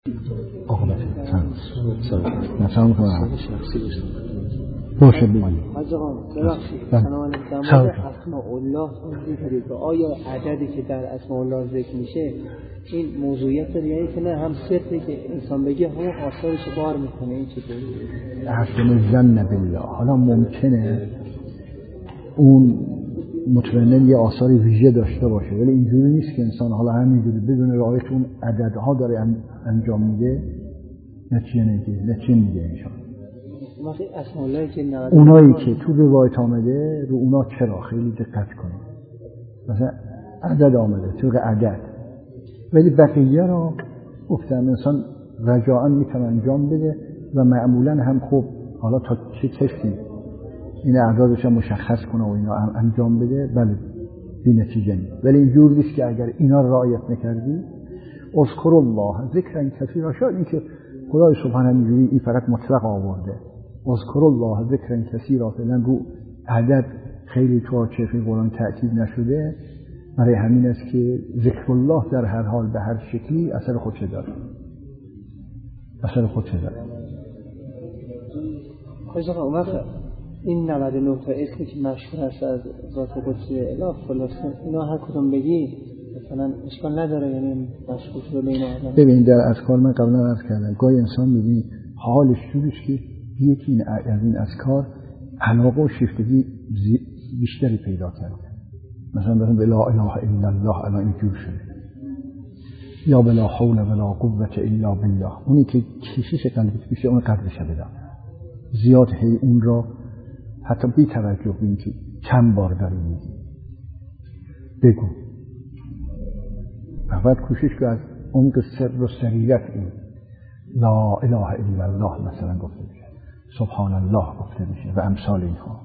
عاقبت مثلا میکنم باشه بگیم حاج آقا ببخشید سلام علیکم. در مورد اسماء الله اینجوریه که آیا عددی که در اسماء الله ذکر میشه این موضوعیت داره یا که نه هم صرفی که انسان بگه همون آثارش بار میکنه؟ این چطوری؟ احسن ظن بالله. حالا ممکنه اون مطمئناً یه آثاری ویژه داشته باشه ولی اینجوری نیست که انسان حالا همینجوری بدون رعایت اون عددها داره انجام میده نتیجه میگه انشان. وقتی اسماء الله که اونایی که تو روایت آمده رو اونا چرا خیلی دقت کنید. مثلا عدد آمده طور عدد ولی بقیه رو گفتم انسان رجاءً میتونه انجام بده و معمولاً هم خوب حالا تا چه کسی این اعدادش مشخص کنه و اینا هم انجام بده بله بی نتیجه نیست. ولی اینجور نیست که اگر اینا رو رعایت نکردی اذکر الله ذکرا کثیرا. شاید این که خدای سبحانه اینجوری این فقط مطلق آورده اذکر الله ذکرا کثیرا فعلا رو عدد خیلی تو چه قرآن تأکید نشده. برای همین است که ذکر الله در هر حال به هر شکلی اثر خودشه داره. این 99 تا اسمی که مشهور هست از ذات قدسی اله خلاصه اینا هر کدوم بگی مثلا اشکال نداره، یعنی مشهور شده بین آدم. ببین در اذکار من قبلا عرض کردم گاهی انسان میبینی حالش جوریش که یکی از این اذکار علاقه و شیفتگی بیشتری پیدا کرده. مثلا به لا اله الا الله الان اینجور شده یا بلا حول ولا قوة الا بالله. اونی که کشش قلبت بیشه اون قدرش بدم زیاد هی اون را حتی بی توجه به این که چند بار داری میگی بگو و بعد کوشش که از عمق سر و سریرت این لا اله الا الله مثلا گفته بشه، سبحان الله گفته بشه و امثال اینها.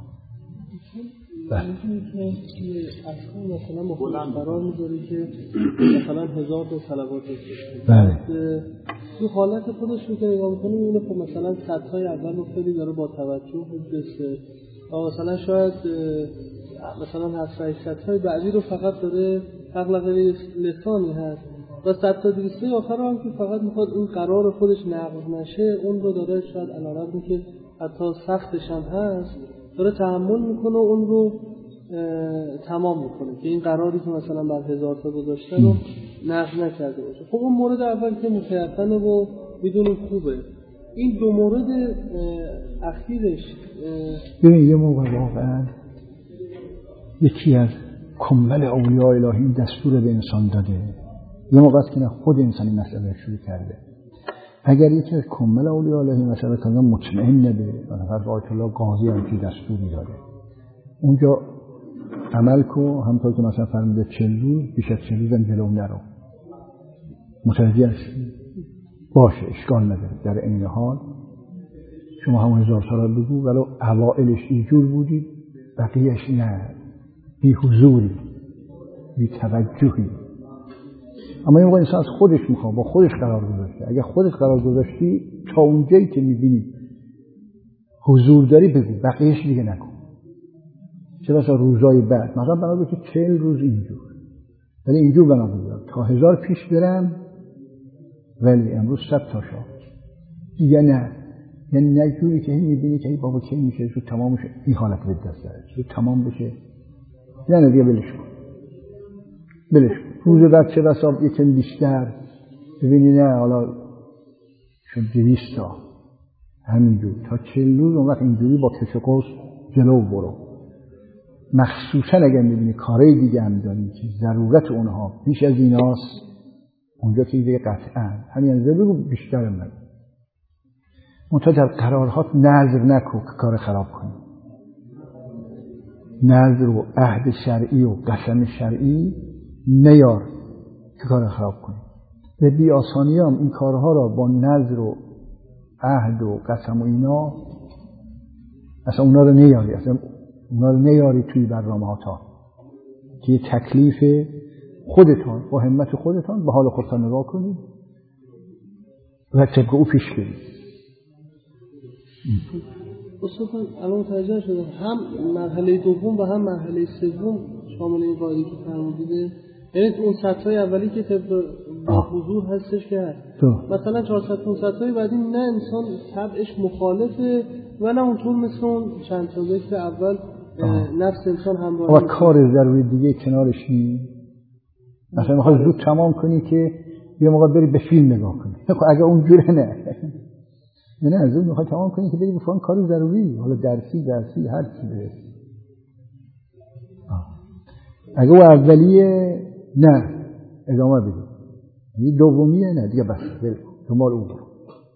اصلا مثلا مخلص قرار میذاری که مثلا 1000 تا صلوات بشه. بله. تو حالت خودش رو که نگاه میکنی میبینه خب مثلا صدهای اول رو خیلی داره با توجه حفظه و مثلا شاید مثلا 700 های بعدی رو فقط داره اغلقه لسانی هست و 100 تا 200 آخر هم که فقط میخواد این قرار خودش نقض نشه اون رو داره شاید علیرغم که حتی سختش هم هست داره تحمل میکنه و اون رو تمام میکنه که این قراری که مثلا بر 1000 تا گذاشته رو نقض نکرده باشه. خب اون مورد اول که متيقنه و میدونیم خوبه. این دو مورد اخیرش ببین یه موقع واقعا یکی از کمال اولیاء الهی دستور به انسان داده، یه موقع است که خود انسان این مسئله شروع کرده. اگر یکی از کمال اولیاء الهی مسئله کاملا مطمئن نده مثلا آیت الله قاضی هم که دستوری داده اونجا عمل کو همونطور که مثلا فرموده 40 روز بیش از 40 روز هم جلو نرو. متوجه هستی؟ باشه اشکال نداره. در این حال شما همون 1000 تا رو بگو ولو اوائلش اینجور بودی بقیهش نه، بی حضوری بی توجهی. اما این موقع انسان از خودش میخواد با خودش قرار گذاشته. اگر خودش قرار گذاشتی تا اونجایی که میبینی حضور داری بگو بقیهش دیگه نکن. چه بسا روزای بعد مثلا بنا که 40 روز اینجور ولی اینجور بنا بگذار تا 1000 پیش برم ولی امروز 100 تا شد دیگه نه. یعنی نجوری که میبینی که ای بابا چه میشه زود تمام میشه این حالت به دست داره زود تمام بشه نه دیگه بلش کن روز بعد چه بسا یکم بیشتر ببینی نه حالا شد 200 تا همینجور تا 40 روز اون وقت اینجوری با کش قوس جلو برو. مخصوصا اگر میبینی کارهای دیگه هم داری که ضرورت اونها بیش از ایناست اونجا که دیگه قطعا همین انزه بگو بیشتر من منتها در قرارهات نظر نکن که کار خراب کنی. نظر و عهد شرعی و قسم شرعی نیار که کار خراب کنی. به بی آسانی هم این کارها را با نظر و عهد و قسم و اینا اصلا اونا رو نیاری توی برنامه‌ها که یه تکلیف خودتان با همت خودتان به حال خودتان نگاه کنید و طبق او پیش برید. اصلا الان متوجه شدم هم مرحله دوم و هم مرحله سوم شامل این قاعده که فرمودید. یعنی اون سطح اولی که طبق حضور هستش که هست. مثلا 400 500 تای بعدی نه انسان طبعش مخالفه و نه اونطور مثل اون چند تا ذکر اول نفس انسان همراه و کار ضروری دیگه کنارش نیست. مثلا میخوای زود تمام کنی که یه موقع بری به فیلم نگاه کنی. اگه اونجوره نه زود میخوای تمام کنی که بری به فلان کار ضروری، حالا درسی هر چی برسی. اگه اون اولیه نه ادامه بده، این دومیه نه دیگه بس دنبال اون برو.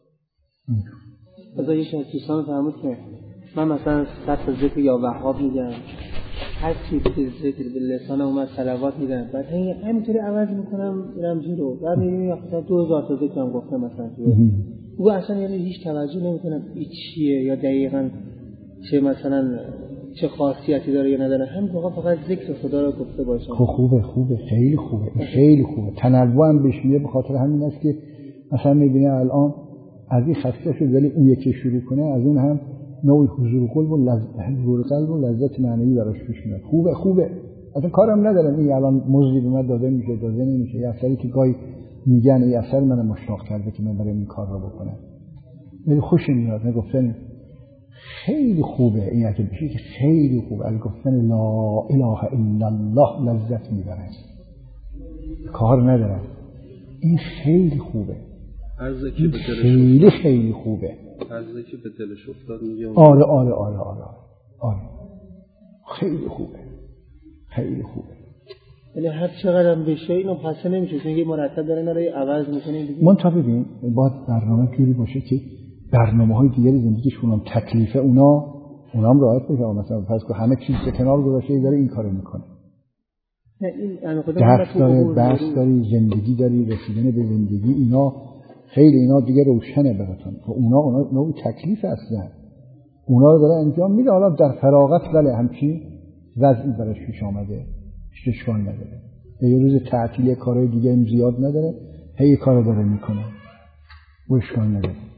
مثلا یکی از دوستان فرمود که من مثلا صرف ذکر یا وهاب میگم، هر چی که ذکر به لسان اومد صلوات میگم، بعد همینطوری عوض میکنم میرم جلو، بعد میبینم مثلا 2000 تا ذکرم گفتم مثلا او اصلا یعنی هیچ توجه نمیکنم این چیه یا دقیقاً چه مثلا چه خاصیتی داره یا نداره، همین فقط ذکر خدا رو گفته باشم. خوبه خیلی خوبه. تنوع هم بهش میده، به خاطر همین است که مثلا میبینه الان از این خسته شد ولی اون یکی شروع کنه از اون هم نوعی حضور قلب و لذت معنوی براش پیش میاد. خوبه اصلا کارم ندارم این الان مزدی به من داده میشه داده نمیشه، یه اثری که گاهی میگن یه اثر من مشتاق کرده که من برای این کار رو بکنم، ولی خوش میاد. گفتن خیلی خوبه این اگه بشه که خیلی خوبه، از گفتن لا اله الا الله لذت میبره، کار ندارم. این خیلی خوبه، عرضه که به دلش خیلی خوبه، عرضه که به دلش افتاد میگه آره خیلی خوبه. یعنی هر چقدر هم بشه اینو پس نمیشه، چون یه مرتب داره اینا رو عوض میکنه دیگه. من تا ببین باید برنامه جوری باشه که برنامه‌های دیگری زندگیشون هم تکلیفه اونا هم رعایت بشه. مثلا فرض کن همه چیز کنار گذاشته داره این کارو میکنه، درس داره، بحث داری، زندگی داری، رسیدن به زندگی، اینا خیلی اینا دیگه روشنه براتون. اونا نوع تکلیف هستن، اونا رو داره انجام میده. حالا در فراغت ولی همچین وضعی براش پیش آمده اشکال نداره. یه روز تعطیلی کارهای دیگه هم زیاد نداره، هی کارو داره میکنه و اشکال نداره.